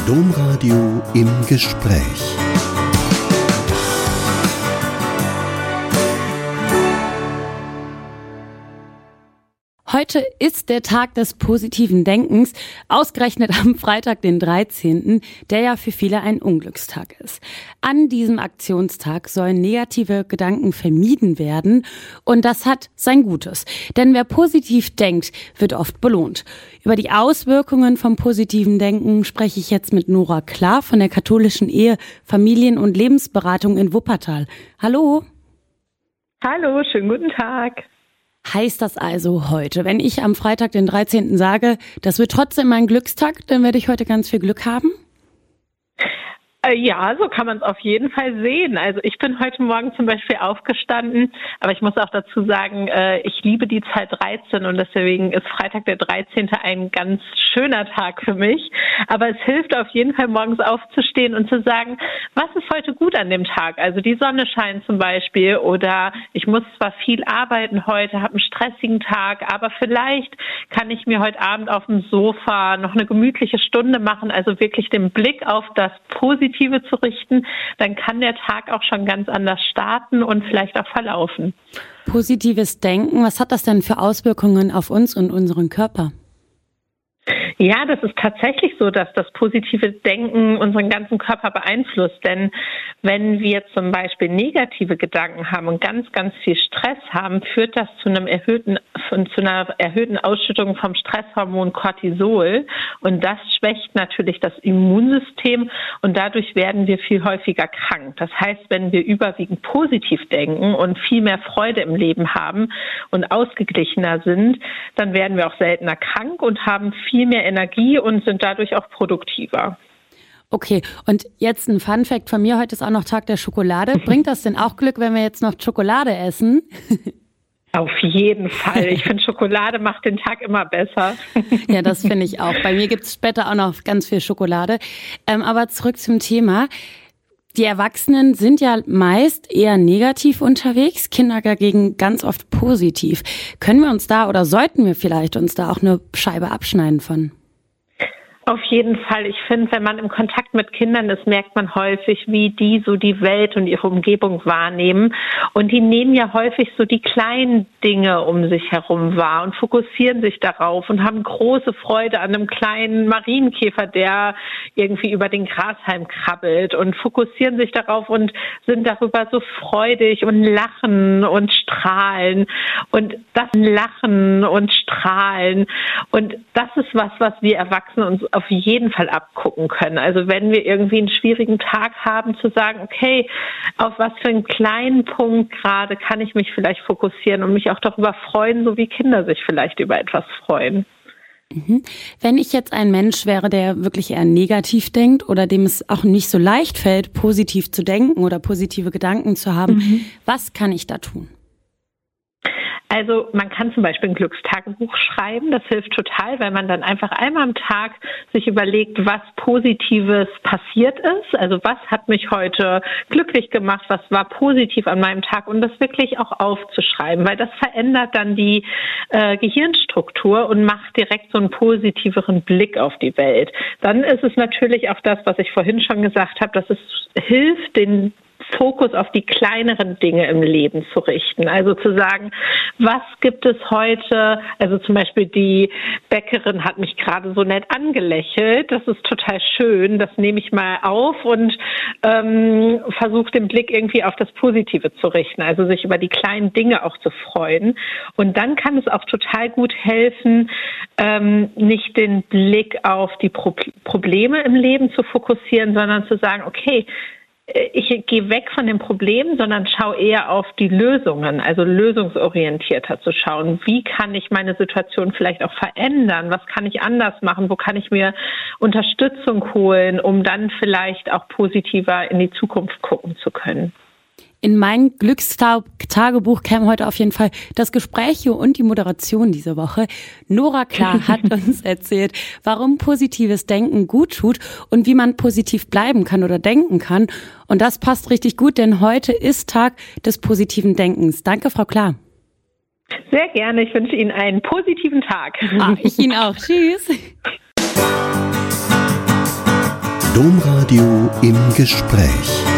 Domradio im Gespräch. Heute ist der Tag des positiven Denkens, ausgerechnet am Freitag, den 13., der ja für viele ein Unglückstag ist. An diesem Aktionstag sollen negative Gedanken vermieden werden und das hat sein Gutes. Denn wer positiv denkt, wird oft belohnt. Über die Auswirkungen vom positiven Denken spreche ich jetzt mit Nora Klar von der katholischen Ehe-, Familien- und Lebensberatung in Wuppertal. Hallo. Hallo, schönen guten Tag. Heißt das also heute, wenn ich am Freitag, den 13. sage, das wird trotzdem mein Glückstag, dann werde ich heute ganz viel Glück haben? Ja, so kann man es auf jeden Fall sehen. Also ich bin heute Morgen zum Beispiel aufgestanden, aber ich muss auch dazu sagen, ich liebe die Zahl 13 und deswegen ist Freitag der 13. ein ganz schöner Tag für mich. Aber es hilft auf jeden Fall, morgens aufzustehen und zu sagen, was ist heute gut an dem Tag? Also die Sonne scheint zum Beispiel oder ich muss zwar viel arbeiten heute, habe einen stressigen Tag, aber vielleicht kann ich mir heute Abend auf dem Sofa noch eine gemütliche Stunde machen, also wirklich den Blick auf das Positive zu richten, dann kann der Tag auch schon ganz anders starten und vielleicht auch verlaufen. Positives Denken, was hat das denn für Auswirkungen auf uns und unseren Körper? Ja, das ist tatsächlich so, dass das positive Denken unseren ganzen Körper beeinflusst. Denn wenn wir zum Beispiel negative Gedanken haben und ganz, ganz viel Stress haben, führt das zu einer erhöhten Ausschüttung vom Stresshormon Cortisol. Und das schwächt natürlich das Immunsystem und dadurch werden wir viel häufiger krank. Das heißt, wenn wir überwiegend positiv denken und viel mehr Freude im Leben haben und ausgeglichener sind, dann werden wir auch seltener krank und haben viel mehr Energie und sind dadurch auch produktiver. Okay, und jetzt ein Funfact von mir, heute ist auch noch Tag der Schokolade. Bringt das denn auch Glück, wenn wir jetzt noch Schokolade essen? Auf jeden Fall. Ich finde, Schokolade macht den Tag immer besser. Ja, das finde ich auch. Bei mir gibt es später auch noch ganz viel Schokolade. Aber zurück zum Thema. Die Erwachsenen sind ja meist eher negativ unterwegs, Kinder dagegen ganz oft positiv. Können wir uns da oder sollten wir vielleicht uns da auch eine Scheibe abschneiden von? Auf jeden Fall. Ich finde, wenn man im Kontakt mit Kindern ist, merkt man häufig, wie die so die Welt und ihre Umgebung wahrnehmen. Und die nehmen ja häufig so die kleinen Dinge um sich herum wahr und fokussieren sich darauf und haben große Freude an einem kleinen Marienkäfer, der irgendwie über den Grashalm krabbelt und fokussieren sich darauf und sind darüber so freudig und lachen und strahlen. Und das Lachen und Strahlen. Und das ist was wir Erwachsene uns auf jeden Fall abgucken können. Also wenn wir irgendwie einen schwierigen Tag haben, zu sagen, okay, auf was für einen kleinen Punkt gerade kann ich mich vielleicht fokussieren und mich auch darüber freuen, so wie Kinder sich vielleicht über etwas freuen. Wenn ich jetzt ein Mensch wäre, der wirklich eher negativ denkt oder dem es auch nicht so leicht fällt, positiv zu denken oder positive Gedanken zu haben, was kann ich da tun? Also man kann zum Beispiel ein Glückstagebuch schreiben. Das hilft total, weil man dann einfach einmal am Tag sich überlegt, was Positives passiert ist. Also was hat mich heute glücklich gemacht, was war positiv an meinem Tag und das wirklich auch aufzuschreiben, weil das verändert dann die Gehirnstruktur und macht direkt so einen positiveren Blick auf die Welt. Dann ist es natürlich auch das, was ich vorhin schon gesagt habe, dass es hilft, den Fokus auf die kleineren Dinge im Leben zu richten. Also zu sagen, was gibt es heute? Also zum Beispiel die Bäckerin hat mich gerade so nett angelächelt. Das ist total schön. Das nehme ich mal auf und versuche den Blick irgendwie auf das Positive zu richten. Also sich über die kleinen Dinge auch zu freuen. Und dann kann es auch total gut helfen, nicht den Blick auf die Probleme im Leben zu fokussieren, sondern zu sagen, okay, ich gehe weg von dem Problem, sondern schaue eher auf die Lösungen, also lösungsorientierter zu schauen. Wie kann ich meine Situation vielleicht auch verändern? Was kann ich anders machen? Wo kann ich mir Unterstützung holen, um dann vielleicht auch positiver in die Zukunft gucken zu können? In mein Glückstagebuch käme heute auf jeden Fall das Gespräch und die Moderation diese Woche. Nora Klar hat uns erzählt, warum positives Denken gut tut und wie man positiv bleiben kann oder denken kann. Und das passt richtig gut, denn heute ist Tag des positiven Denkens. Danke, Frau Klar. Sehr gerne. Ich wünsche Ihnen einen positiven Tag. Ich Ihnen auch. Tschüss. Domradio im Gespräch.